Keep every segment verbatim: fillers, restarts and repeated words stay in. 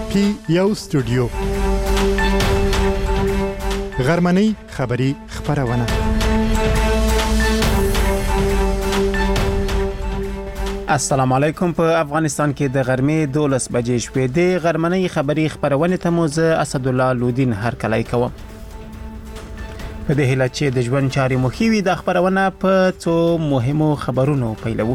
پی یو سټوډیو غرمنۍ خبری خبرونه. السلام علیکم. په افغانستان کې د غرمې دولس بجې شوې د غرمنۍ خبری خبرونه ته مو زه اسد الله لودین هرکلی کوم. په دې هیله چې د ژوند چارې مخیوي د خبرونه په څو مهمو خبرونو پیلوو.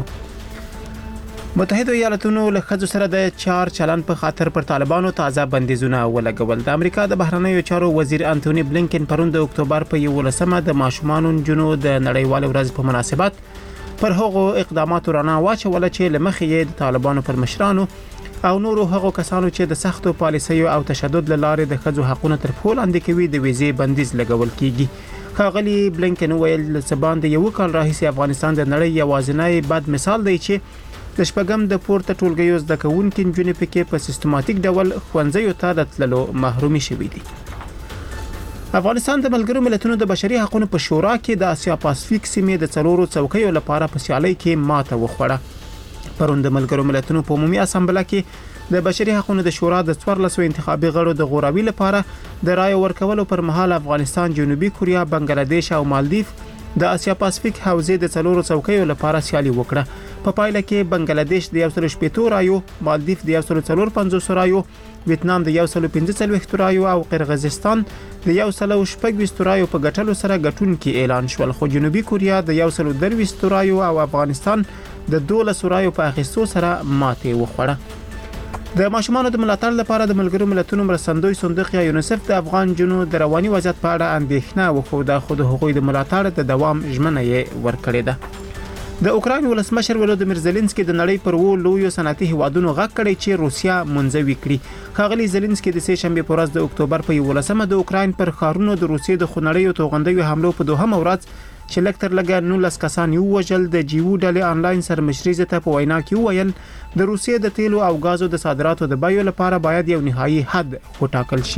متحده ایالاتونو له ښځو سره د چار چلن په خاطر پر طالبانو تازه بندیزونه ولګول. د امریکا د بهرنیو چارو وزیر انټونی بلینکن پرون د اکتوبر په یولسمه د ماشومانو جنو د نړیوال ورځ په مناسبت پر هغو اقداماتو رڼا واچوله چې له مخې یې د طالبانو پر مشرانو او نورو هغو کسانو چې د سختو پالیسیو او تشدد له لارې د ښځو حقوقو تر پښو لاندې کوي د ویزې بندیز لګول کیږي. ښاغلي بلینکن ویل سبان د یو کال راهیسې افغانستان د نړۍ یوازینی بد مثال دی چې د شپږم د پورته ټولګیو زده کوونکي نجونې پکې په سیستماتیک ډول ښوونځیو ته د تللو محرومي شوي دي. افغانستان د ملګرو ملتونو د بشري حقوقو په شورا کې د اسیا پاسفیک سیمې د څلورو څوکیو لپاره په سیالۍ کې ماته وخوړه. پرون د ملګرو ملتونو په عمومي اسامبله کې د بشري حقوقو د شورا د څوارلسو انتخابي غړو د غوراوي لپاره د رای ورکولو پر مهال افغانستان، جنوبي کوریا، بنگلاديش او مالدیف د اسیا پاسفیک حوزې د څلورو څوکیو لپاره سیالي وکړه. په پایله کې بنگلاديش د یو سل شپږ رایو، مالدیف د یو سل څلور پنځوس رایو، ویتنام د یو سل پنځه څلوېښت رایو او قرغیزستان د یو سل شپږ رایو په ګټلو سره ګټونکي اعلان شول، خو جنوبي کوریا د یو سل درویشت رایو او افغانستان د دولس رایو په اخیستو سره ماته وخوړه. د ماشومانو د ملاتړ لپاره د ملګرو ملتونو مرستندوی صندوق یا یونیسف د افغان جنو د رواني وضعیت په اړه اندېښنه وښوده، خو د حقوقو د ملاتړ د دوام ژمنه یې ورکړې ده. د اوکراین ولسمشر ولودیمیر زيلنسکي د نړۍ پر وو لویو صنعتي هیوادونو غږ کړی چې روسیا منځوي کړي. ښاغلي زيلنسکي د سه شنبه په ورځ د اکتوبر په یولسمه د اوکراین پر ښارونو د روسیې د خونړیو توغندیو حملو په دوهمه ورځ چې لکتر لګا نولس کسان یو وجل د جیو ډلې آنلاین سرمشري ته په وینا کې ویل د روسیې د تیلو او غازو د صادراتو د بیو لپاره باید یو نهایی حد وټاکل شي.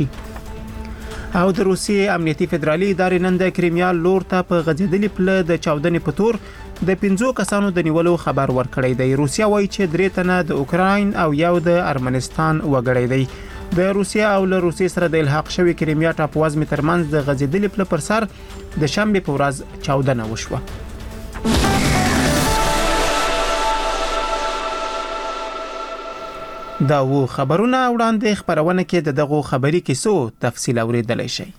او د روسیې امنیتي فدرالي ادارې نن د کریمیا لور ته په غځېدلې پله د چاودنې په تور د پنځو کسانو د نیولو خبر ورکړی دی. روسیا وایي چې درې تنه د اوکراین او یو د ارمنستان وګړي دی. د روسیا او له روسیې سره د الحاق شوی کریمیا ټاپووزمې ترمنځ د غځېدلې پله پر سر د شنبه په ورځ چاودنه وشوه. دا و خبرونه وړاندې خبرونه کې د دغه خبري کیسو تفصیل اوریدلای شئ.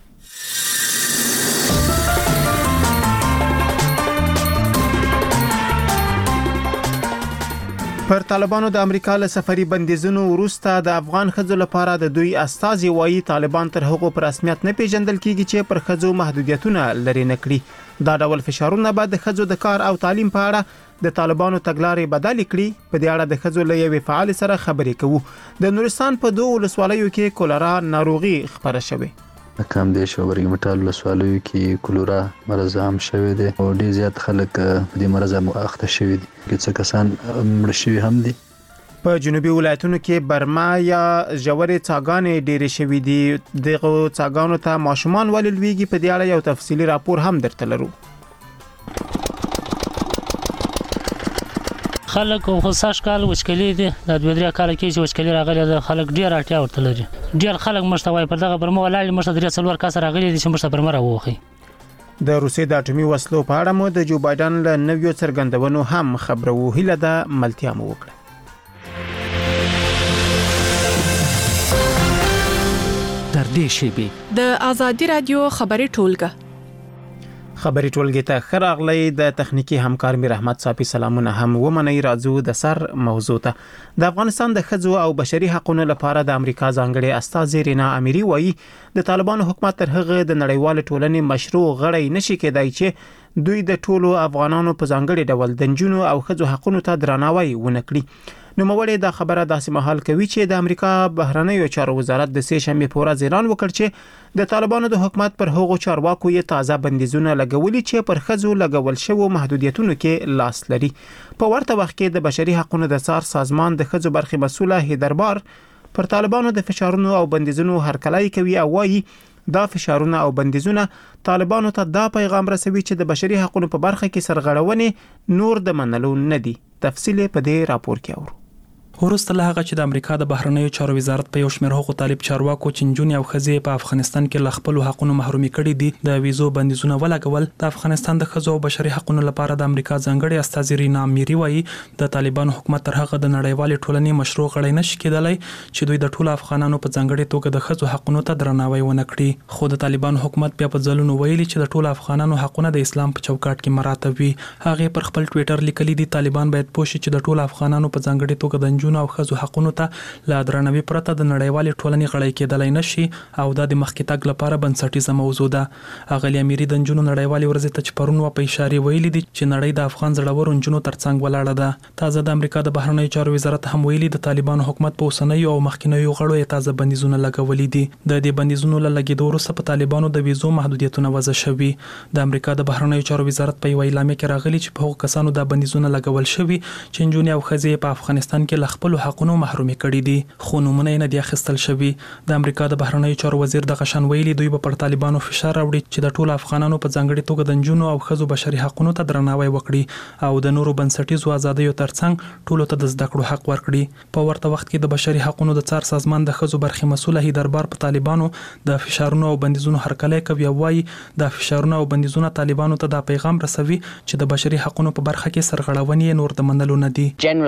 پر طالبانو د امریکا له سفري بندیزونو وروسته د افغان ښځو لپاره د دوی استازي وایي طالبان تر هغو پر رسمیت نه پیژندل کیږي چې پر ښځو محدودیتونه لري نه کړي. دا ډول فشارونه به د ښځو د کار او تعلیم په اړه د طالبانو تګلارې بدل کړي. په دې اړه د ښځو له یوې فعال سره خبرې کوو. د نورستان په دوه ولسوالیو کې کولرا ناروغي خبره شوه. کم دی شو ورګمټال ولسوالیو کې کولرا مرض عام شوه دي او ډیر زیات خلک په دې مرض مؤاخذه شوي دي. څه کسان مړ شوي هم دي. په جنوبي ولایتونو کې برما یا جوړې څاګانې ډېرې شوي دي. دغه څاګانو ته ماشومان ولې لویږي په دې اړه یو تفصیلی راپور هم درته لرو. خلک خو ساش کال وشکلې دي د دوه درې کال کې چې وشکلې راغلي د خلک ډیر اړتیا ورته لري. ډیر خلک مشتوي پر دغه برمه ولاړ مشته درې څلور کس راغلي دي چې مشته برمه راوخی. د روسیې د اټومي وسلو په اړه مو د جو بایدن له نویو څرګندونو هم خبرو. هیله ده ملتیا مو وکړه. در دې شیبه د ازادي رادیو خبري ټولګه خبري ټولګه ته خراغلی د تخنیکی همکار میر احمد صافي سلامونه هم ومني. راځو د سر موضوع ته. د افغانستان د ښځو او بشري حقوقو لپاره د امریکا ځانګړي استاذ رینا اميري وایي د طالبانو حکومت تر هغه د نړیوال ټولنې مشروع غړی نشي کېدای چې دوی د ټولو افغانانو په ځانګړي ډول د جنونو او ښځو حقوقو ته درناوی ونکړي. نو موړې دا خبره داسې مهال کوي چې د امریکا بهرنیو چارو وزارت د سه شنبه په ورځ اعلان وکړ چې د طالبانو د حکومت پر هغو چارواکو یې تازه بندیزونه لګولي چې پر ښځو لګول شوی محدودیتونو کې لاس لري. په ورته وخت کې د بشري حقوقو د څار سازمان د ښځو برخې مسؤله هیدربار پر طالبانو د فشارونو او بندیزونو هرکلی کوي او وایي دا فشارونه او بندیزونه طالبانو ته دا پیغام رسوي چې د بشري حقوقو په برخه کې سرغړونې نور د منلو نه دي. تفصیل په دې راپور کې اورو. وروسته له هغه چې د امریکا د بهرنیو چارو وزارت په یو شمېر هغو طالب چارواکو چې نجونې او ښځې په افغانستان کې له خپلو حقونو محرومي کړي دي د ویزو بندیزونه ولګول. د افغانستان د ښځو او بشري حقونو لپاره د امریکا ځانګړي استازي رینا میری وایي د طالبانو حکومت تر هغه د نړیوالې ټولنې مشروع غړی نشي کېدلی چې دوی د ټولو افغانانو په ځانګړي توګه د ښځو حقونو ته درناوی ونه کړي. خو د طالبانو حکومت بیا په ځلونو ویلي چې د ټولو افغانانو حقونه د اسلام په چوکاټ کې مراتب وي. هغه پر خپل ټوئیټر لیکلي دي طالبان باید پوه شي چې د ټولو افغانانو په ځانګړي توګه د نجونو او ښځو حقونو ته له درناوي پرته د نړیوالې ټولنې غړی کېدلی نشي او دا د مخکې تګ لپاره بنسټیزه موضوع ده. اغلې امیري د نجونو نړیوالې ورځې ته چې پرون و په اشاره ویلي دي چې نړۍ د افغان زړورو نجونو ترڅنګ ولاړه ده. تازه د امریکا د بهرنیو چارو وزارت هم ویلي د طالبانو حکومت په اوسنیو او مخکینیو غړو یې تازه بندیزونه لګولي دي. د دې بندیزونو له لګېدو وروسته په طالبانو د ویزو محدودیتونه وضع شوي. د امریکا د بهرنیو چارو وزارت په یو اعلامیه کې راغلي چې په هغو کسانو د بندیزونه لګول شوي چې نجونې او ښځې په افغانستان کې له خپلو حقونو محرومي کړي دي خو نومونه یې نه دي اخیستل شوي. د امریکا د بهرنیو چارو وزیر دغه شان ویلي دوی به پر طالبانو فشار راوړي چې د ټولو افغانانو په ځانګړي توګه د نجونو او ښځو بشري حقونو ته درناوی وکړي او د نورو بنسټیزو ازادیو ترڅنګ ټولو ته د زده کړو حق ورکړي. په ورته وخت کې د بشري حقونو د څار سازمان د ښځو برخې مسؤله هی دربار په طالبانو د فشارونو او بندیزونو هرکلی کوي او وایي د فشارونو او بندیزونو طالبانو ته دا پیغام رسوي چې د بشري حقونو په برخه کې سرغړونې نور د منلو نه دي.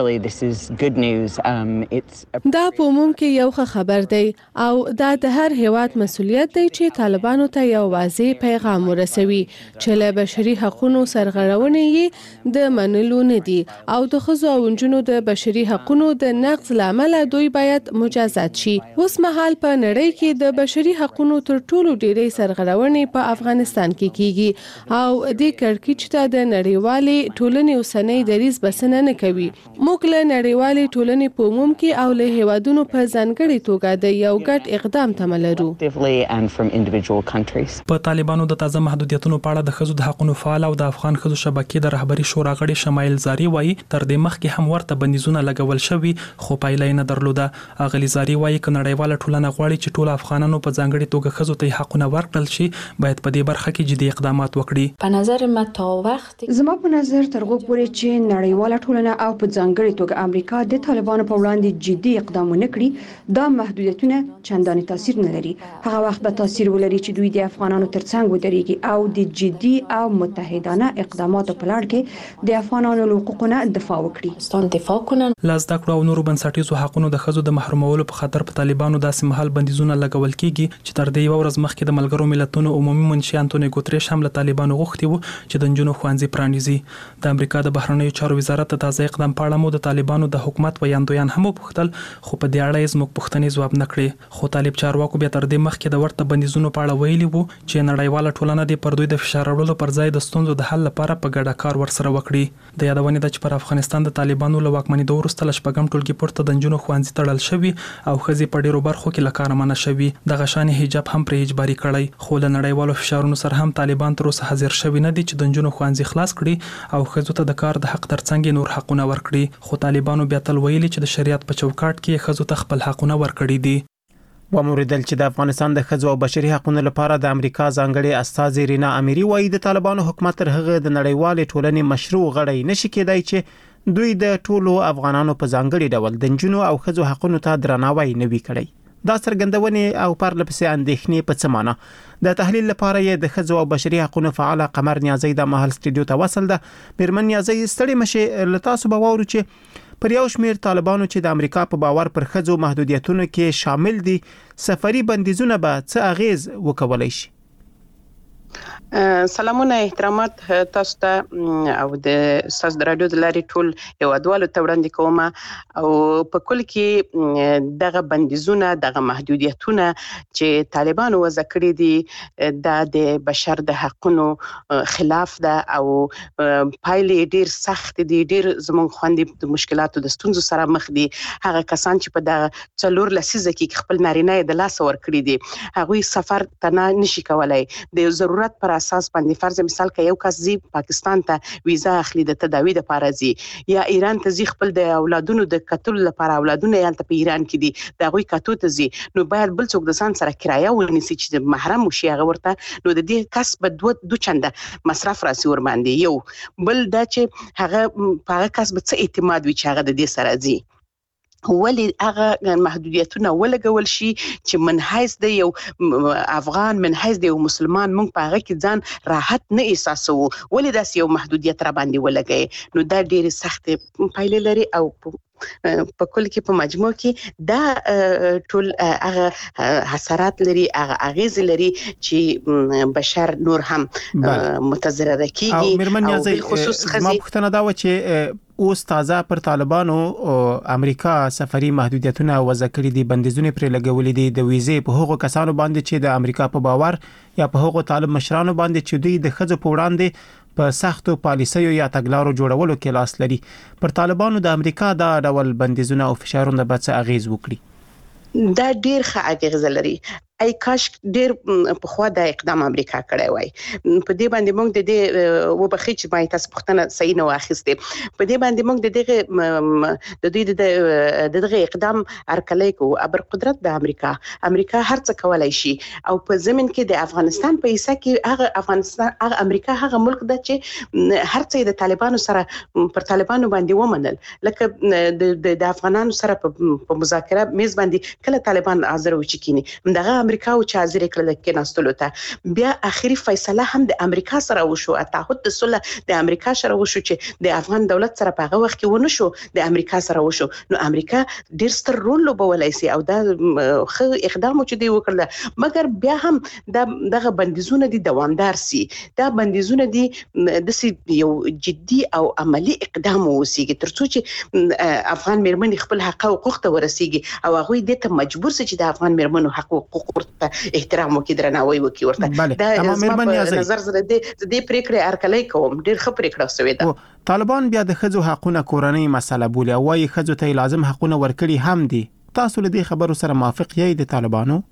دا په عموم کې یو ښه خبر دی او دا د هر هیواد مسؤلیت دی چې طالبانو ته یو واضح پیغام ورسوي چې له بشري حقونو سرغړونې یې د منلو نه دي او د ښځو او نجونو د بشري حقونو د نقض لامل دوی باید مجازات شي. اوس مهال په نړۍ کې د بشري حقونو تر ټولو ډېرې سرغړونې په افغانستان کې کیږي او د کړکېچ ته د نړیوالې ټولنې اوسنۍ دریځ بسنه نه کوي. موږ له نړیوالې ټولنې په عموم کې او له هیوادونو په ځانګړي توګه د یو ګډ اقدام تمه لرو. په طالبانو د تازه محدودیتونو په اړه د ښځو د حقوقو فعال او د افغان ښځو شبکې د رهبری شورا غړي شمایل زاری وایي تر دې مخکې هم ورته بندیزونه لګول شوي خو پایله نه درلوده. اغلی زاری وایي ک نړیواله ټولنه غواړي چې ټول افغانانو په ځانګړي توګه ښځو ته حقونه ورکړل شي باید په دې برخه کې جدي اقدامات وکړي. په نظر ما تا وخت زما په نظر تر هغه پورې چې نړیواله ټولنه او په ځانګړي توګه امریکا د طالبانو په وړاندې جدي اقدام ونه کړي دا محدودیتونه چندانې تاثیر نه لري. هغه وخت به تاثیر ولري چې دوی د افغانانو ترڅنګ ودرېږي او د جدي او متحدانه اقداماتو په لړ کې د افغانانو حقوقونه دفاع وکړي. دفاع کنن لاس د کړو او نورو بنسټیزو حقوقو د ښځو د محرومولو په خاطر په طالبانو داسې مهال بندیزونه لګول کیږي چې تر دې یو ورځ مخکې د ملګرو ملتونو عمومي منشي انټونی ګوتریش هم له طالبانو غوښتي وو چې د نجونو ښوونځي پرانیزي. د امریکا د بهرنیو چارو وزارت د تازه اقدام په اړه مو د طالبانو د حکومت ویاندویان هم پوښتل خو په دې اړه یې زموږ پوښتنې ځواب نه کړې. خو طالب چارواکو بیا تر دې مخکې د ورته بندیزونو په اړه ویلي وو چې نړیواله ټولنه د پر دوی د فشار وړلو پر ځای د ستونزو د حل لپاره په ګډه کار ورسره وکړي. د یادونې د چې پر افغانستان د طالبانو له واکمنۍ وروسته له شپږم ټولګي پورته د نجونو ښوونځي تړل شوي او ښځې په ډیرو برخو کې له کاره منع شوي. دغه شان حجاب هم پرې اجباري کړی خو له نړیوالو فشارونو سره هم طالبان تر اوسه حاضر شوي نه دي چې د نجونو ښوونځي خلاص کړي او ښځو ته د کار د حق ترڅنګ نور حقونه ورکړي. خو طالبانو بیا تل ویلي چې د شریعت په چوکاټ کې ښځو ته خپل حقونه ورکړي دي. و موریدل چې د افغانستان د ښځو او بشري حقوقو لپاره د امریکا ځانګړي استازي رینا امیری وایي د طالبانو حکومت تر هغه د نړیوالې ټولنې مشروع غړی نشي کېدای چې دوی د ټولو افغانانو په ځانګړي ډول د نجونو او ښځو حقوقو ته درناوی نه وی کړی. دا څرګندونې او پرلپسې اندېښنې په څه معنی د تحلیل لپاره یې د ښځو او بشري حقوقو فعال قمر نیازی د محل سټډیو ته وصل ده. میرمن نیازی ستړي مشه لتاسو به وورو چې پر یو شمیر طالبانو چې د امریکا په باور پر ښځو محدودیتونو کې شامل دي سفري بندیزونه به څه اغیز وکولای شي. سلامونه احترامات تاسو ته او د استاد د رادیو د لارې ټول هیوادوالو ته وړاندې کوم او په کل کې دغه بندیزونه دغه محدودیتونه چې طالبانو وضع کړي دي دا د بشر د حقوقو خلاف ده او پایلې ډیر سخت دي. ډیر زموږ خوندې د مشکلاتو د ستونزو سره مخ دي. هغه کسان چې په دغه څلور لسیزه کې خپل نارینه د لاس ور کړی دي هغوی سفر ته نشي کولای. د ضرورت پر اساس باندې فرض مثال کې یو کس زی پاکستان ته ویزا اخلي د تداوی لپاره زی یا ایران ته زی خپل د اولادونو د قتل لپاره اولادونه یې په ایران کې دي دا غوي کاتو ته زی نو باید بل څوک د ځان سره کرایه ونیسي چې محرم وشي هغه ورته نو د دې کس په دوه دوه چنده مصرف راسي ور باندې یو بل دا چې هغه په هغه کس به څه اعتماد وي چې هغه د دې سره زی ولې هغه محدودیتونه ولګول شي چې منحیز د یو افغان منحیز د یو مسلمان مونږ په هغه کې ځان راحت نه احساسو، ولې داس یو محدودیت را باندې ولګي. نو دا ډېر سخت پایلې لري او په کل کې په مجموع کې دا ټول هغه حسرات لري، هغه اغیز لري چې بشر نور هم متضرر کیږي. او مرمن نیازی ما پوښتنه دا و چې اوس تازه پر طالبانو امریکا سفري محدودیتونه وضع کړي دي، بندیزونه پر لګولې دي د ویزې په هغو کسانو باندې چې د امریکا په باور یا په هغو طالب مشرانو باندې چې دوی د خځو په وړاندې په سختو پالیسیو یا تګلارو جوړولو کې لاس لري. پر طالبانو د امریکا دا ډول بندیزونه او فشارونه به څه اغیز وکړي؟ دا ډیر ښه اغیز لري. ای کاش ډیر په خوا د اقدام امریکا کړی وای. په دې باندې موږ د دې وبخښي چې ما تاسو پوښتنه صحیح نه واخیسته. په دې باندې موږ د دغه د دوی د دغه اقدام ارکلای کو ابر قدرت د امریکا امریکا هر څه کولای شي او په زمين کې د افغانستان په حصہ کې هغه افغانستان هغه امریکا هغه ملک د چې هر څه د طالبانو سره پر طالبانو باندې ومنل، لکه د افغانانو سره په مذاکره میز باندې کله طالبان حاضر و چې کینی دغه امریکا او چې حاضر کړل کې ناستلو ته بیا اخیری فیصله هم د امریکا سره وشو، تعهد د صلح د امریکا سره وشو چې د افغان دولت سره په هغه وخت کې ونه شو د امریکا سره وشو. نو امریکا ډیر ستر رول لوبولای شي او دا خو اقدام چې دی وکړل، مګر بیا هم دا دغه بندیزونه دي دوامدار سي، دا بندیزونه دي د یو جدي او عملی اقدام وسیږي ترڅو چې افغان مېرمنې خپل حق او حقوق ته ورسیږي او هغه دې ته مجبور سي چې د افغان مېرمنو حق او حقوق ته احترام وکړي، درناوی وکړي ورته. دا زما نظر زره دې دې پریکړه ارکلای کوم ډیر ښه پریکړه شوې ده. طالبان بیا د خځو حقوقونه کورنۍ مسله بولي او وايي خځو ته لازم حقوقونه ورکړي هم دي. تاسو له دې خبرو سره موافق یې د طالبانو؟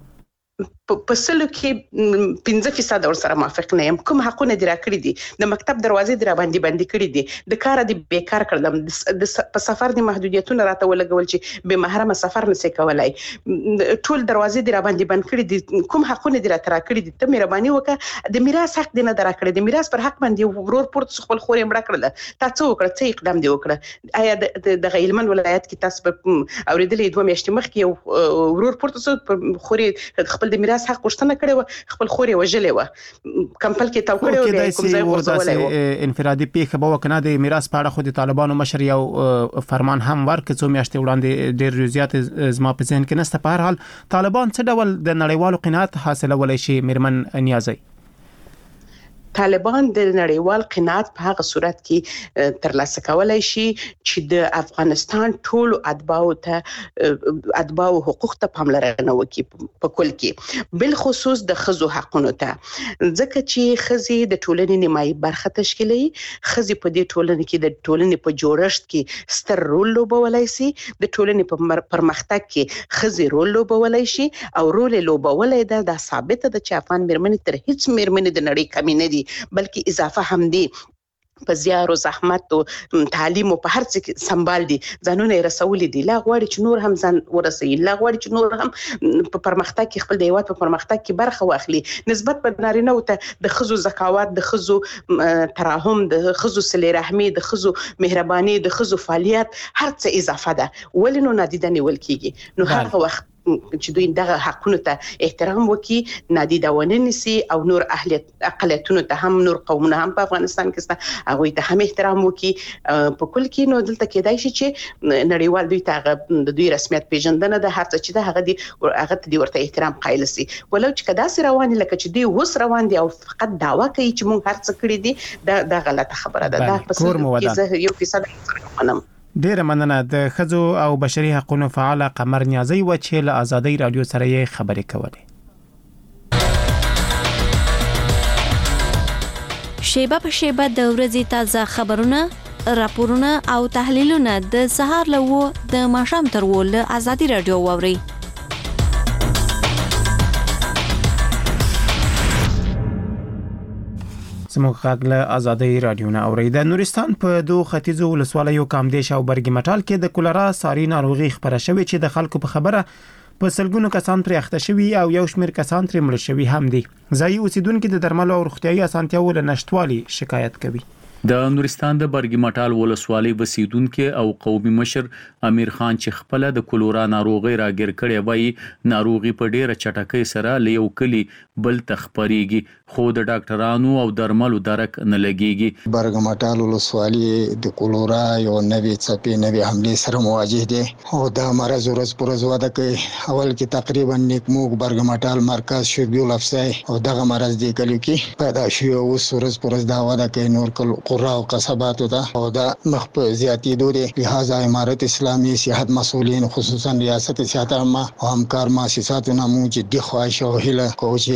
په سلو کې پنځه فیصد ور سره موافق نه یم. کوم حقونه دی راکړي دي، د مکتب دروازې دی را باندې باندې کړي دي، د کار دی بیکار کړم، د په سفر د محدودیتونه راته ولګول چې به محرم سفر نسي کولای، ټول دروازې دی را باندې بند کړي دي. کوم حقونه دی راته راکړي دي؟ ته مهرباني وکړه د میراث حق دی نه راکړي، د میراث پر حق باندې ورور پورت خپل خورې مړه کړل، تاسو وکړه څه اقدام دی وکړه؟ آیا د غیلمن ولایت کې تاسو په اوریدلې دوه میاشتې مخکې یو ورور پورت خورې خپل د میراث حق غوښتنه کړې و، خپل خورې وژلې و، کمپل کې تاو کړې و، بیا کوم ځای ورزولې و. انفرادي پیښه به وکنه د میراث په اړه خو د طالبانو مشر یو فرمان هم ورکړ څو میاشتې وړاندې، ډېر زیات زما په ذهن کې نشته. په هر حال طالبان څه ډول د نړیوالو قناعت حاصلولای شي مرمن نیازی؟ طالبان د نړیوال قناعت په هغه صورت کې ترلاسه کولای شي چې د افغانستان ټول اتباعو ته اتباعو حقوق ته پاملرنه وکړي، په کل کې بل خصوص د خزو حقونو ته، ځکه چې خزي د ټولنې نیمایي برخه تشکیلوي. خزي په دې ټولنې کې د ټولنې په جوړښت کې ستر رول لوبولای شي، د ټولنې په پرمختګ کې خزي رول لوبولای شي او رول لوبولای دا د ثابت ده چې افغان مېرمنې تر هیڅ مېرمنې د نړۍ کمی نه دي، بلکې اضافه هم دي. په زیار او زحمت او تعلیم او په هر څه کې سنبال دي، ځانونه رسولي دي. لا غواړي چې نور هم ځان ورسوي، لا غواړي چې نور هم په پرمختګ کې خپل د هیواد په پرمختګ کې برخه واخلي. نسبت په نارینه او ته د خزو زکاوات، د خزو تراحم، د خزو صله رحمي، د خزو مهرباني، د خزو فعالیت هر څه اضافه ده. ولې نو نادیده نیول کیږي؟ نو هغه وخت چې دوی دغه حقونو ته احترام وکړي، نادیده ونه نیسي او نور اهلیت اقلیتونو ته هم، نور قومونه هم په افغانستان کې سته، هغه ته هم احترام وکړي. په کل کې نو دلته کېدای شي چې نړیوال دوی ته د دوی رسمیت پیژندنه د هر څه چې د هغه دی هغه ته ورته احترام قایل سي. ولو چې کدا سره روان لکه چې دوی وس روان دي او فقط دعوا کوي چې مونږ هر څه کړی دي، دا د غلطه خبره ده. دا په څه یو فیصد منم. ډیره مننه. د خزو او بشري حقوقو فعال قمر نیازی و چې له آزادۍ رادیو سره یې خبرې کولې. شیبه په شیبه د ورځې تازه خبرونه، راپورونه او تحلیلونه د سهار له و د ماښام تر و له آزادۍ رادیو واورئ. زموږ غږ له آزادۍ رادیو نه اورئ. د نورستان په دوه ختیځو ولسوالیو کامدیش او برګی مټال کې د کولرا ساري ناروغي خبره شوې چې د خلکو په خبره په سلګونو کسان پرې اخته شوي او یو شمېر کسان ترې مړه شوي هم دي. ځایي اوسیدونکو د درملو او روغتیايي اسانتیاوو له نشټوالي شکایت کوي. د نورستان د برګی مټال ولسوالۍ وسیدونکو او قومي مشر امیر خان چې خپل د کولورا ناروغي راګر کړي وای ناروغي په ډیره چټکۍ سره لیو کلی بل تخپریږي خو د ډاکټرانو او درملو درک نه لګيږي. برګی مټال ولسوالۍ د کولورا یو نوې څپې نوې حمله سره مواجه دي او دا مرز ورځ پر ورځ وده کوي. اول کې تقریبا نیکموک برګی مټال مرکز شربیل افسای او دغه مرز دی کلی کې پیدا شو او ورځ پر ورځ دا وده کوي. نور کل قرا او قصبات ده او دا مخ په زیاتی دوره لہذا امارت اسلامی صحت مسؤلین خصوصا ریاست صحت عامه او همکار مؤسساتونه مو جدي خواهش او هله کوي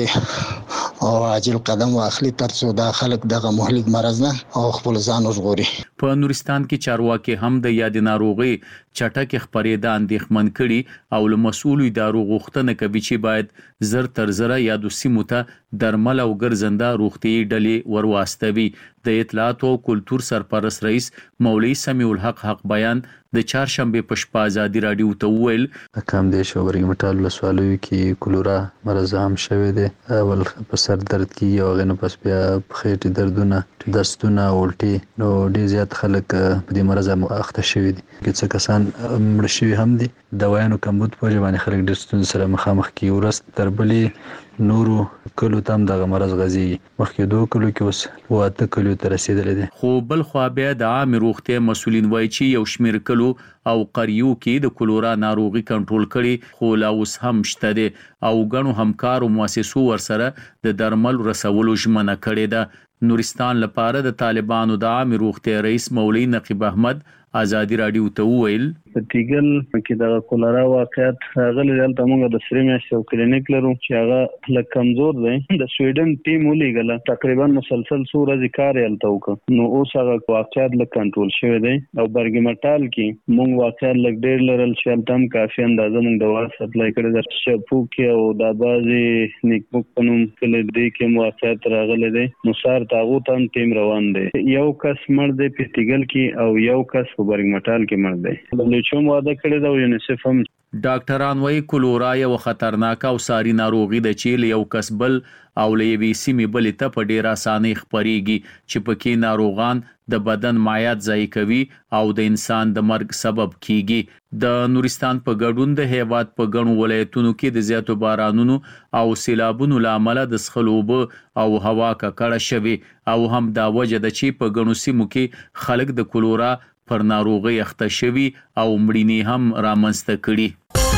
او عاجل قدم واخلي ترڅو دا خلک دغه مهلک مرز نه او خپل ځان وژغوري. په نورستان کې چارواکي هم د یاد ناروغي چټک خبرېدا اندېښمن کړي او له مسؤل ادارو غوښتنه کوي چې باید زر تر زر یادو سیمو ته درمل او ګرځنده روغتي ډلې ورواستوي. د اطلاعات او کلتور سرپرست رئیس مولوی سمیع الحق حق بیان د چهارشنبه په شپه ازادي رادیو ته ویل کم دي شو برګی مټال ولسوالۍ کې کولورا مرز هم شوه دي. اول په سر درد کې او غنه پس بیا خېټې دردونه دستونه الټي نو ډیر زیات خلک په دې مرز اخته شوی دي. چې کسان مړ شوی هم دي. دوايانو کمبود په ځواني خلک د ستون سره مخامخ کی ورست تربلې نورو کلو تام دغه مرز غزي مخکې دوه کلو کې اوس واته کلو ته رسیدلې دي. خو بل خو بیا د عام روغتي مسولین وایي چې یو شمیر کلو او قریو کې د کولورا ناروغي کنټرول کړي خو لا اوس هم شته دي او غنو همکارو مؤسسو ورسره د درمل رسولو ژمنه کړې ده. نورستان لپاره د طالبانو د عام روغتي رئیس مولوی نقیب احمد ازادي رادیو ته ویل پټیګل کې د کولرا واقعیت غلې دلته موږ د سری میاشتې کلینیک لرو چې هغه لکه کمزور دی. د سویډن ټیم ولېګل تقریبا مسلسل څو ورځې کار یلته وکړ نو اوس هغه واقعیت لکه کنټرول شوی دی او برګی مټال کې موږ واقعیت لکه ډېر لرل چې تم کافي اندازه موږ دوا سپلای کړی د شپو کې او د بازي نیکموک پنوم کله دې کې واقعیت راغلی دی نو سار تاغو تم ټیم روان دی. یو کس مړ دی پټیګل کې او یو کس په برګی مټال کې مړ دی. چوم واده کړی دا یونیسف هم ډاکټران وايي کولورا یو خطرناک او ساري ناروغي د چیل یو کسبل او لوي سیمې بلې ته په ډیر اسانه خبريږي چې پکې ناروغان د بدن مایعات ضایع کوي او د انسان د مرګ سبب کیږي. د نورستان په ګډون د هیواد په ګڼو ولایتونو کې د زیاتو بارانونو او سیلابونو لامل د سخلوب او هوا ککړه شوي او هم دا وجه د چې په ګڼو سیمو کې خلک د کولورا پر ناروغي اخته شوي او مړینې هم رامنځته کړي.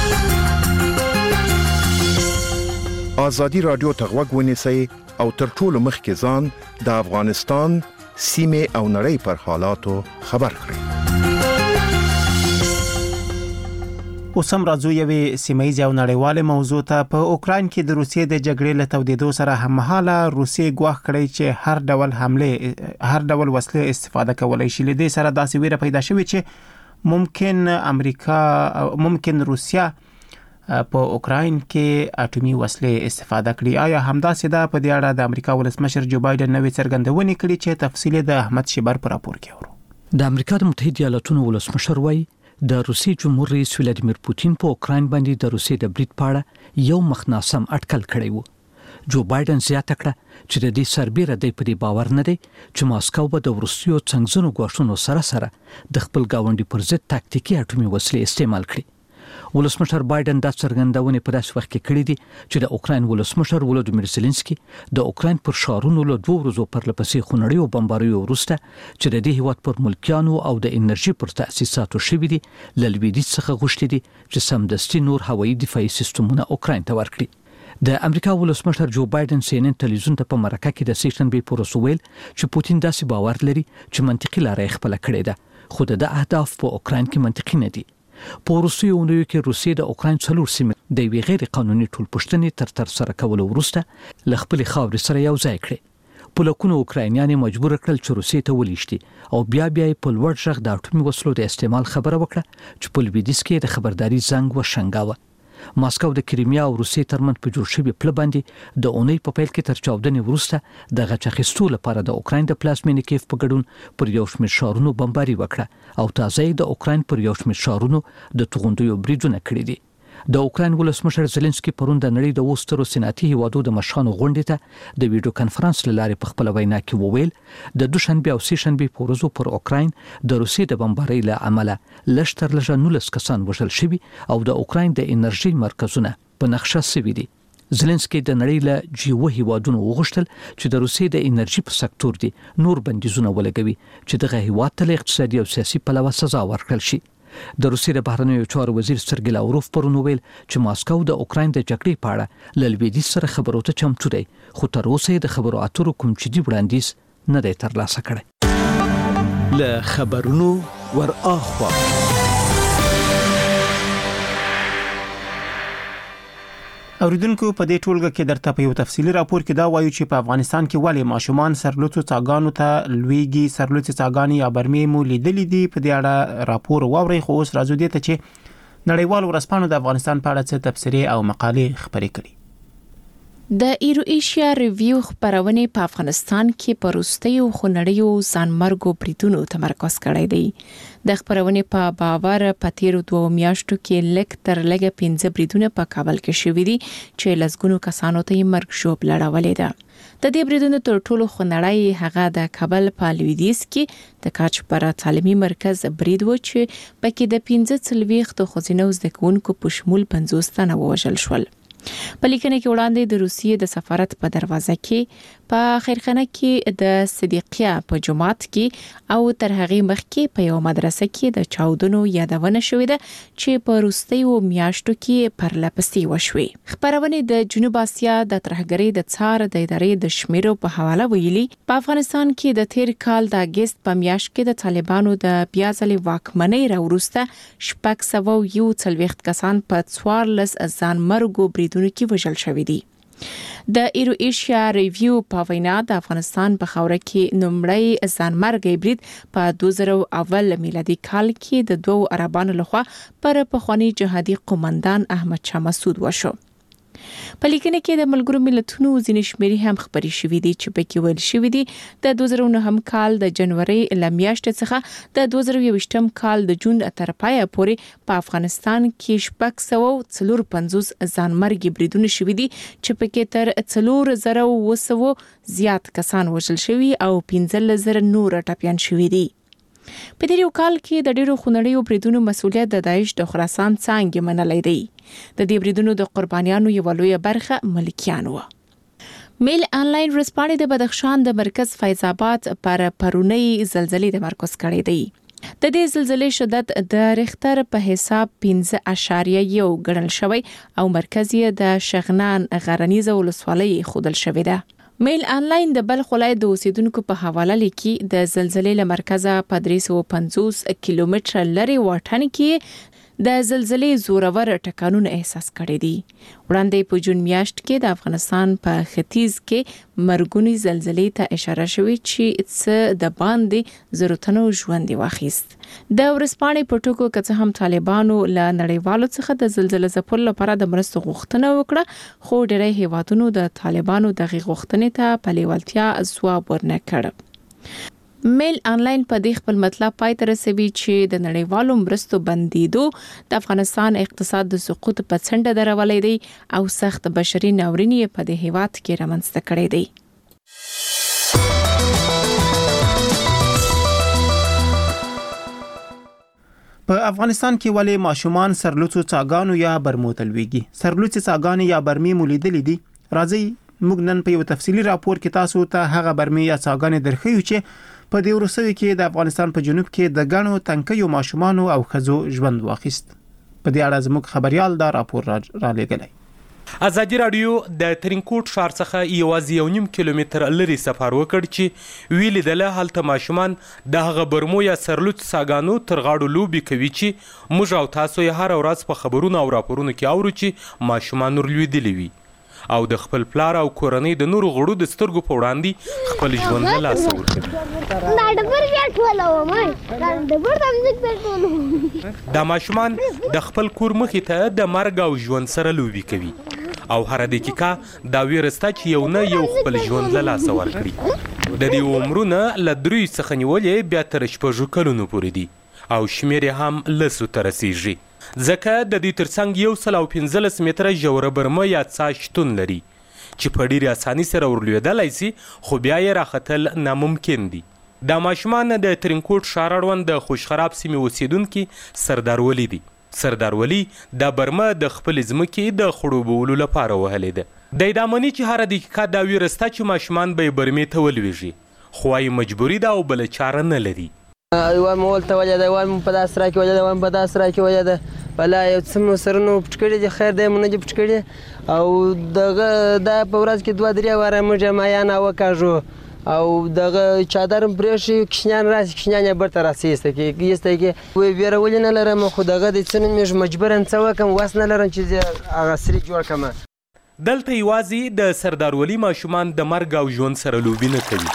ازادي رادیو ته غوږ ونیسئ او تر ټولو مخکې ځان د افغانستان سیمې او نړۍ پر حالاتو خبر کړئ. اوس هم راځو یوې سیمایي او نړیواله موضوع ته. په اوکراین کې د روسیې د جګړې له تودېدو سره هممهاله روسیې ګواښ کړی چې هر ډول حمله هر ډول وسلې استفاده کولای شي. لدې سره داسې ویره پیدا شوې چې ممکن امریکا ممکن روسیا په اوکراین کې اټومي وسلې استفاده کړي. آیا همداسې ده؟ په دې اړه د امریکا ولسمشر جو بایدن نوې څرګندونې کړې چې تفصیل د احمد شیبر پر راپور کې اورو. د امریکا د متحده ایالاتونو ولسمشر وایي د روسي جمهور رئیس ولادیمیر پوتین په اوکراین باندې د روسي د برید پاړه یو مخناسم اټکل کړی وو. جو بایدن زیاته کړه چې د دې سربېره د پدې باور نه دی چې ماسکو به د روسیو څنګهونو غوښتنو سره سره د خپل گاونډي پر ضد تاکتیکي اټومي وسلې استعمال کړي. ولسمشر بایدن د څرګندونې په داسې وخت کې کړې دي چې د اوکراین ولسمشر ولودیمیر زيلنسکي د اوکراین پر شارونو له دوه ورځو پر لپسې خونړیو بمباریو وروسته چې د دې هیواد پر ملکیانو او د انرژي پر تاسیساتو شوي دي له لویدیځ څخه غوښتي دي چې سمدستي نور هوایي دفاعي سیستمونه اوکراین ته ورکړي. د امریکا ولسمشر جو بایدن سی ان ان ټلویزیون ته په مرکه کې د سیشنبې پر وسویل چې پوتین داسې باور لري چې منطقي لارې خپل کړې ده خو د اهداف په اوکراین کې منطقي نه دي. په روسیې اونیو کې روسیې د اوکراین څلور سیمې د وی غیر قانوني ټولپوښتنې تر تر سره کول وروسته ل خپل خاورې سره یو ځای کړي. په لکونو اوکراینیان مجبور کړل چې روسیې ته ولېشتي او بیا بیا په لوړ ژغ د اټومي وسلو د استعمال خبره وکړه چې په لویدیځ کې د خبرداري زنګ وشنګاوه. ماسکو د کریمیا او روسیې ترمنځ په جوړ شوی پل باندې د اونۍ په پیل کې تر چاودنې وروسته د غچخستو لپاره د اوکراین د پلازمینې کیف په ګډون پر یو شمېر شهرونو بمباري وکړه او تازه د اوکراین پر یو شمېر شهرونو د توغندیو بریدونه کړي دي. د اوکراین ولسمشر زيلنسکي پرون د نړۍ د وسترو صنعتي هیوادو د مشرانو غونډې ته د ویډیو کانفرنس لارې په خپل وینا کې وویل د دوشنبه او سهشنبه په ورځو پر اوکراین د روسیې د بمبارۍ له امله لشتر لږه نولس کسان وژل شوي او د اوکراین د انرژي مرکزونه په نقشه سوي دي. زيلنسکي د نړۍ له جی او هیوادونو وغوښتل چې د روسیې د انرژي په سکتور دي نور بندیزونه ولګوي چې دغه هیواد ته اقتصادي او سیاسي پلوه سزا ورکړل شي. د روسیې د بهرنیو چارو وزیر سرګی لاوروف پرون ویل چې ماسکو د اوکراین د جګړې په اړه له لویدیځ سره خبرو ته چمتو دی، خو تر اوسه د خبرو اترو کوم جدي وړاندیز نه دی ترلاسه کړی. له خبرونو ور اخوا اوریدونکو په دې ټولګه کې درته په یو تفصیلی راپور کې دا وایو چې په افغانستان کې ولې ماشومان سرلوڅو څاګانو ته لویږي. سرلوڅي څاګانې یا برمې مو لیدلې دي، په دې اړه راپور واوري. خو اوس راځو دې ته چې نړیوال ورځپاڼو د افغانستان په اړه څه تبصرې او مقالې خپرې کړي. د ایرو ایشیا ریویو خبرونه په افغانستان کې پروستیو خنړیو ځانمرګو بریدونو تمرکز کړی دی. د خبرونه په باور په تیرو دوه میاشتو کې لک تر لګه پنځه بریدونه په کابل کې شوې دي چې لسګونو کسانو ته یې مرګ شوب لړولې ده. د دې بریدونو تر ټولو خنړی هغه د کابل په لویدیځ کې د کاچپرا تعلیمي مرکز برید و چې پکې د پنځه څلويخت خزینه زدکونکو په شمول پنځوس تنه وژل شول. په لیکنه کې وړاندې د روسیې د سفارت په دروازه کې په خیرخانه کې د صدیقیا په جماعت کې او تر هغه مخکې په یو مدرسه کې د چاودنو یادونه شوې ده چې په روسیو میاشتو کې پرلپسې وشوي. خبرونه د جنوب اسیا د ترهګرۍ د څار د ادارې د شمیرو په حواله ویلي په افغانستان کې د تیر کال د اگست په میاشت کې د طالبانو د بیازلې واکمنۍ راوروسته شپږ سوه یو څلويخت کسان په څوارلس ځانمرګو بریدونو کې وژل شوي دي. د ایرو ایشیا ریویو په وینا د افغانستان په خوره کې نومړی ځانمرګي برید په دوه زره اول میلادي کال کې د دوو عربانو لخوا پر پخوانی جهادي قومندان احمد شاه مسعود وشو. په لیکنه کې د ملګرو ملتونو ځینې شمیرې هم خبرې شوې دي چې پکې ویل شوې دي د دوه زره نهم کال د جنوري ل میاشتې څخه د دوه زره یوویشتم کال د جون تر پایه پورې په افغانستان کې شپږ سوه څلور پنځوس ځانمرګي بریدونه شوې دي چې پکې تر څلور زره اوه سوه زیات کسان وژل شوي او پنځه زره نور ټپيان شوي دي. په دې یو کال کې د ډیرو خنړیو بریدونو مسؤلیت د داعش د خراسان څنګه منلای دی. د دې بریدونو د قربانیانو یو لوی برخه ملکیان و. میل انلاین ورځپاڼې د بدخشان د مرکز فیض آباد پر پرونی زلزلې د مرکز کړی دی. د دې زلزلې شدت د ریختر په حساب پنځه اعشاریه یو ګڼل شوی او مرکز یې د شغنان غرنیزه ولسوالۍ خودل شوی ده. میل انلاین د بلخ ولایت د اوسیدونکو په حواله لیکي د زلزلې له مرکزه په درې سوه پنځوس کیلومتره لري واټن کې د زلزلې زورور ټکانونه احساس کړي دي. وړاندې په جون میاشت کې د افغانستان په ختیځ کې مرګونی زلزلې ته اشاره شوې چې څه د باندې ضرورتونو ژوند واخیست. د ورسپانې په ټکو کې هم طالبانو له نړیوالو څخه د زلزلې ځپل لپاره د مرستو غوښتنه وکړه، خو ډېری هیوادونو د طالبانو دغه غوښتنې ته په لیوالتیا ځواب ورنه کړ. میل انلاین په دې خپل مطلب پای ته رسوي چې د نړیوالو مرستو بندیدو د افغانستان اقتصاد د سقوط په څنډه درولې دی او سخت بشري ناوریني په دې هیواد کې رامنځته کړی دی. په افغانستان کې ولې ماشومان سرلوڅو څاګانو یا برمو ته لویږي؟ سرلوڅي څاګانې یا برمې مو لیدلې دي؟ راځي موږ نن په یو تفصیلی راپور کې تاسو ته هغه برمې یا څاګانې درخیو چې په دې وروستیو کې د افغانستان په جنوب کې د غنو تنکیو ماشومانو او خزو ژوند واخیست. په دې اړه زموږ خبريال دا راپور را, را لګلای. ازادي رادیو د ترینکوټ ښار څخه یوازې یو نیم کیلومتر لري سفر وکړ چې ویل دله هلته ماشومان د هغه برمو یا سرلوڅ څاګانو تر غاړو لوبي کوي چې موږ او تاسو یې هر ورځ په خبرونو او راپورونو کې اورو چې ماشومان ورلوېدلي وي او د خپل پلار او کورنۍ د نورو غړو د سترګو په وړاندې خپل ژوند له لاسه ورکوي. دا ماشومان د خپل کور مخې ته د مرګ او ژوند سره لوبي کوي او هر دقیقه دا ویره سته چې یو نه یو خپل ژوند له لاسه ورکړي. د دې عمرونه له دریو څخه نیولې بیا تر شپږو کلونو پورې دي او شمېر هم لسو ته رسیږي. ځکه د دې ترڅنګ یو سل او پنځلس متره ژوره برمه یا څا شتون لري چې په ډېرې اساني سره ورلوېدلی سي خو بیا یې راختل ناممکن دي. دا ماشومان د ترینکوټ ښار اړوند د خوشخراب سیمې اوسیدونکي سردار ولی دي. سردار ولی دا برمه د خپلې ځمکې د خړوبولو لپاره وهلې ده. دی دا مني چې هره دقیقه دا ویره سته چې ماشومان به یې برمې ته ولویږي خو وايي مجبوري ده او بله چاره نه لري. وایم ولته وجه ده وایم په داسې را کې وجه ده وایم په داسې را کې وجه ده ولا یو څه مو سرونه پټ کړي دي خیر دی مو نه دي پټ کړي او دغه دا په ورځ کې دوه درې واره موږ مایان وکاږو او دغه چادر پرې شي کشنیان راسي کشنیان یې برته راسي ایسته کې ایسته کې وی ویره ولې نه لرم خو دغه د څه نه مې مجبوراً څه وکړم وس نه لرم چې هغه سري جوړ کړم. دلته یوازې د سردار ولی ماشومان د مرګ او ژوند سره لوبې نه کوي.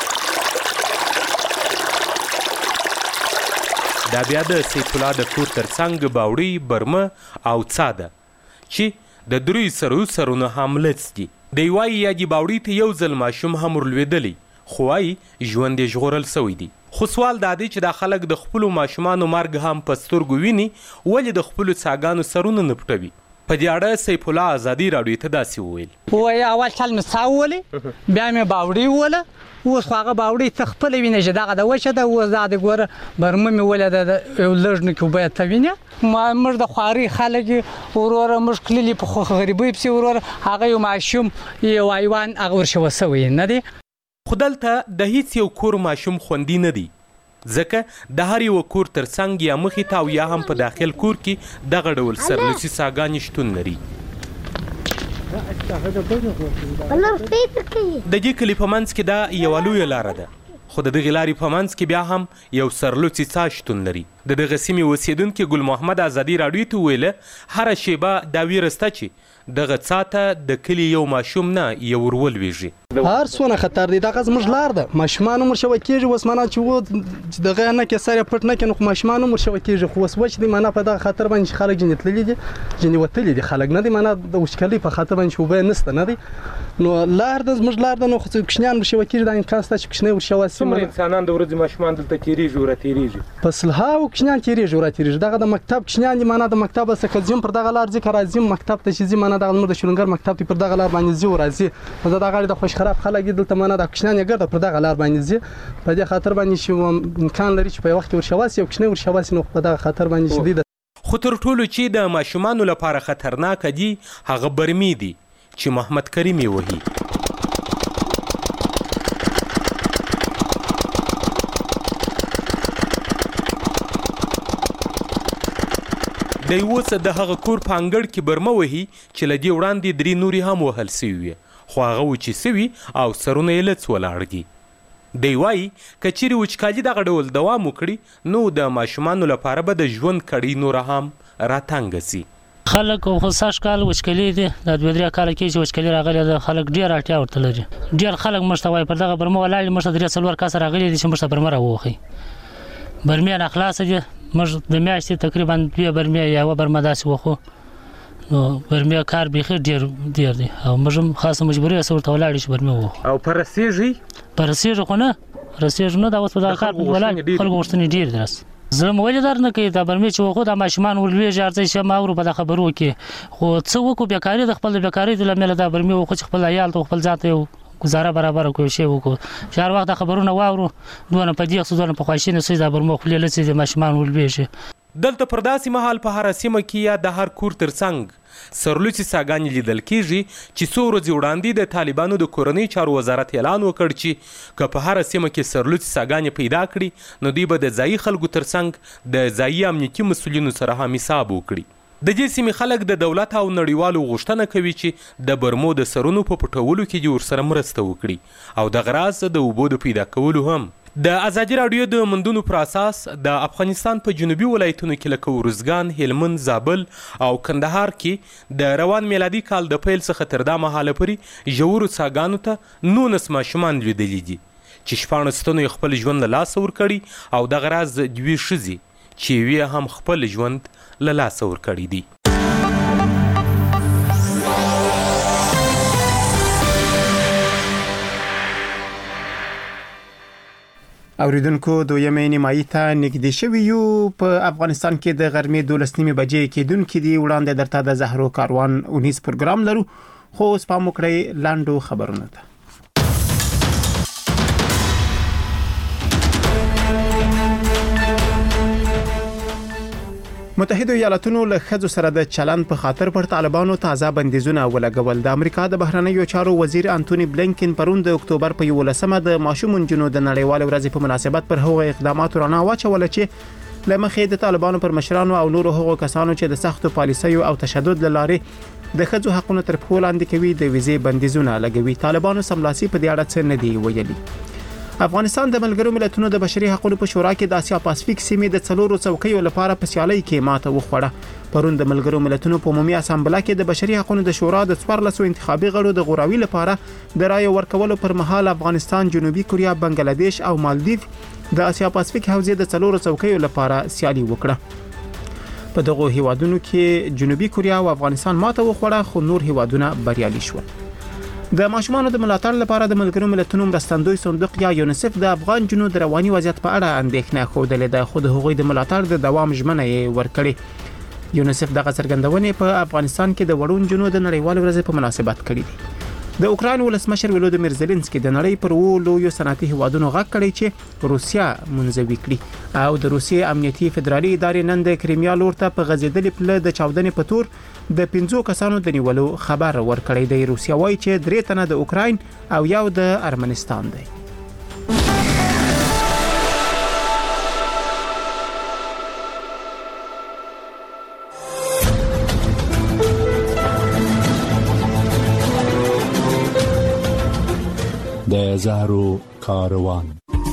دا بیا د سیف الله د کور ترڅنګ باوړۍ برمه او څا ده چې د دریو سرو سرونه هم لڅ دي. دی وایي یا دې باوړۍ ته یو ځل ماشوم هم ورلوېدلی خو وایي ژوند یې ژغورل سوی دی. خو سوال دا دی چې دا خلک د خپلو ماشومانو مرګ هم په سترګو ویني ولې د خپلو څاګانو سرونه نه پټوي. په دې اړه سیف الله ازادي راډیو ته داسې وویل وایي اول چل مې څا وولې بیا مې باوړۍ ووله اوس خو هغه باوړۍ ته خپله وینې چې دغه د وچه ده اوس دا د ګوره برمه مې وله ده یو لږ نه کې اوبه یې ته وینې موږ د خوارۍ خلک یې وروره موږ کللي په غریبۍ پسې وروره هغه یو ماشوم یو حیوان هغه ورشوه سوی نه دی. خو دلته د هیڅ یو کور ماشوم خوندي نه دی ځکه د هر یو کور ترڅنګ یا مخې ته او یا هم په داخل کور کې دغه ډول سرلوڅي څاګانې شتون لري. د دې کلي په منځ کې دا یوه لویه لاره ده خو د دغې لارې په منځ کې بیا هم یو سرلوڅي څا شتون لري. د دغه سیمې اوسیدونکي ګل محمد ازادي راډیو ته وویله هره شیبه دا ویره شته چې دغه څا ته د کلي یو ماشوم نه یو ورولویږي. هر څونه خطر دی دغه زموږ لار ده ماشومان هم ورشوه کېږي اوس معنا چې و دغه نه کې سر یې پټ نه کړي نو خو ماشومان هم ورشوه کېږي خو اوس وچ دی معنا په دغه خطر باندې چې خلک ځینې تللي دي ځینې وتلي دي خلک نه دي معنا د وچکلۍ په خاطر باندې چې اوبه یې نشته نه دی نو لار ده زموږ لار ده نو خو کوچنیان ورشوه کېږي دا امکان شته چې کوچنی ورشوه سي. څومره انسانان د ورځې ماشومان دلته تېرېږي وراتېرېږي په سلهاوو کوچنیان تېرېږي وراتېرېږي دغه د مکتب کوچنیان دي معنا د مکتب څخه ځم پر دغه لار ځي که راځم مکتب ته چې ځي معنا دغه زموږ د شلنګر مکتب ته پر دغه لار باندې ځي او راځي نو دغه د خوش خراب خلک دلته معنا د کوچنیان یې ګرده پر دغه لار باندې ځي په دې خاطر باندې چې امکان لري چې په وخت ورشوه سي او کوچنی ورشوه سي نو په دغه خاطر باندې شدید. خو تر ټولو چې د ماشومانو لپاره خطرناک دي هغه برمې دي چې محمد کریم یې وهي. دی اوس د هغه کور په انګړ کې برمه وهي چې له دې وړاندې درې نورې هم وهل سوي وي خو هغه وچې سوي او سرونه یې لڅ ولاړ دي. دی وایي که چیرې وچکالي دغه ډول دوام وکړي نو د ماشومانو لپاره به د ژوند کړۍ نوره هم راتنګه سي. خلک خو سږ کال وچکلي دي دا دوه درې کاله کې چې وچکلي راغلې ده خلک ډېر اړتیا ورته لري. ډېر خلک موږ ته وایي پر دغه برمه ولاړ موږ ته درې څلور کسه راغلي دي چې موږ ته برمه راووښئ. برمیان خلاصه دي موږ د میاشتې تقریبا دوه برمې یا یوه برمه داسې وخو نو برمې کار بیخي ډېر ډېر دی او موږ هم خاصه مجبوري یې ورته ولاړ شو برمې ووخو. او په رسېږي په رسېږي خو نه رسېږي نه دا اوس په دغه کار ولاړ خلکو غوښتنې ډېر دي. رس زړه مو ولې در نه کوي دا برمې چې وخو دا ماشومان ولوېږي ارځئ چې ما اورو په دا خبرو کې خو څه وکړو بیکاري د خپل د بیکارۍ د لامله دا برمې وخو چې خپل عیال ته خپل ځان ته یو گزاره برابر کوي شی وکړو چې هر وخت خبرونه واورو دونه په دې څه دونه په خوښینه سي دا برمه خپل لڅې د ماشومان ولوېږي. دلته پر داسې مهال په هره سیمه کې یا د هر کور ترڅنګ سرلوڅي څاګانې لیدل کېږي چې څو ورځې وړاندې د طالبانو د کورنۍ چارو وزارت اعلان وکړ چې که په هره سیمه کې سرلوڅي څاګانې پیدا کړي نو دوی به د ځایي خلکو ترڅنګ د ځایي امنیتي مسؤلینو سره هم حساب وکړي. د دې سیمې خلک د دولت او نړیوالو غوښتنه کوي چې د برمو د سرونو په پټولو کې دې ورسره مرسته وکړي او دغه راز د اوبو د پیدا کولو هم. د ازادي راډیو د موندنو پر اساس د افغانستان په جنوبي ولایتونو کې لکه ارزګان، هلمند، زابل او کندهار کې د روان میلادي کال د پیل څخه تر دا مهاله پورې ژورو څاګانو ته نولس ماشومان لیدلي دي چې شپاړس تنو یې خپل ژوند له لاسه ورکړي او دغه راز دوې ښځې چې یوې هم خپل ژوند له لاسه ورکړی دی. اوریدونکو دویمې نیمایي ته نږدې شوي یو په افغانستان کې د غرمې دولس نیمې بجې کېدونکې دي. وړاندې درته د زهرو کاروان اونیز پروګرام لرو، خو اوس پام وکړئ لاندو خبرونو ته. متحده ایالاتونو له ښځو سره د چلند په خاطر پر طالبانو تازه بندیزونه ولګول. د امریکا د بهرنیو چارو وزیر انټونی بلینکن پرون د اکتوبر په یولسمه د ماشوم نجونو د نړیوال ورځې په مناسبت پر هغو اقداماتو رڼا واچوله چې له مخې د طالبانو پر مشرانو او نورو هغو کسانو چې د سختو پالیسیو او تشدد له لارې د ښځو حقوقو تر پښو لاندې کوي د ویزې بندیزونه لګوي. طالبانو سملاسي په دې اړه څه نه دی ویلي. افغانستان د ملګرو ملتونو د بشري حقوقو په شورا کې د اسیا پاسفیک سیمې د څلورو څوکیو لپاره په سیالۍ کې ماته وخوړه. پرون د ملګرو ملتونو په عمومي اسامبله کې د بشري حقوقو د شورا د څوارلسو انتخابي غړو د غوراوي لپاره د رایې ورکولو پر مهال افغانستان، جنوبي کوریا، بنگلاديش او مالدیف د اسیا پاسفیک حوزې د څلورو څوکیو لپاره سیالي وکړه. په دغه هیوادونو کې جنوبي کوریا او افغانستان ماته وخوړه، خو نور هیوادونه بریالي شول. د ماشومانو د ملاتړ لپاره د ملګرو ملتونو مرستندوی صندوق یا یونیسف د افغان جنو د رواني وضعیت په اړه اندېښنه خوده ده، خو د هغوی د ملاتړ د دوام ژمنه یې ورکړې. یونیسف دغه څرګندونې په افغانستان کې د وړون جنو د نړیوال ورځې په مناسبت کړې دي. د اوکراین ولسمشر ولودیمیر زيلنسکي د نړۍ پر وو لویو صنعتي هیوادونو غږ کړی چې روسیا منځوي کړي او د روسیې امنیتي فدرالي ادارې نن د کریمیا لور ته په غځېدلې پله د چاودنې په تور د پنځو کسانو د نیولو خبر ورکړی دی. روسیا وایي چې درې تنه د اوکراین او یو د ارمنستان دی. د زهرو کاروان.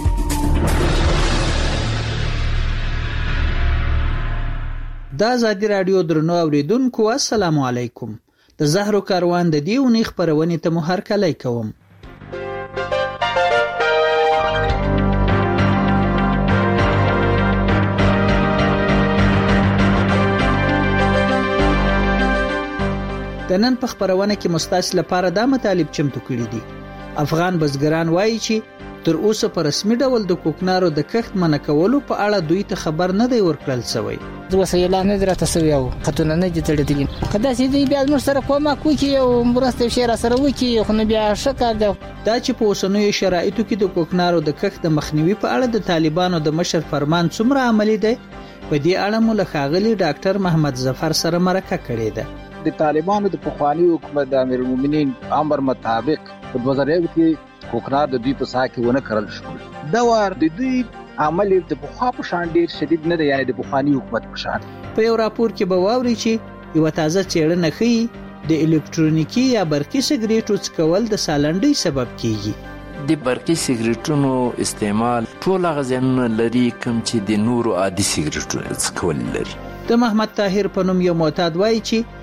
دا ازادي رادیو درنو اوریدونکو، السلام علیکم. د زهرو کاروان د دې اونۍ خبرونې ته مو هرکلی کوم. د نن په خبرونه کې مستاس لپاره دا مطالب چمتو کړي دي. افغان بزګران وایي چې تر اوسه په رسمي ډول د کوکنارو د کښت منع کولو په اړه دوی ته خبر نه دی ورکړل شوی. زه وسیله نه درته سوي او خطونه نه دي تړلې. کدا چې دی بیا موږ سره کومه کوي او مرسته شي را سره وکي، خو نه بیا شکر ده. دا چې په اوسنوي شرایطو کې د کوکنارو د کښت د مخنیوي په اړه د طالبانو د مشر فرمان څومره عملی دی، په دې اړه مو له ښاغلي ډاکټر محمد ظفر سره مرکه کړې ده. د طالبانو د پخوانی حکومت د امیر المؤمنین امر مطابق په دوه زره یو کې کوکنار د دوی په ساحه کې ونه کرل شو. دا وار د دوی عمل د بخوا په شان ډیر شدید نه دی، یعنی د بخوانی حکومت په شان. په یو راپور کې به واوري چې یو تازه څېړنه ښيي د الکترونیکی یا برقي سیګریټو څکول د سالنډۍ سبب کیږي. د برقي سیګریټونو استعمال ټول غزنونه لري کوم چې د نورو عادي سیګریټونو څکول لري. د محمد طاهر په نوم یو معتاد وایي چې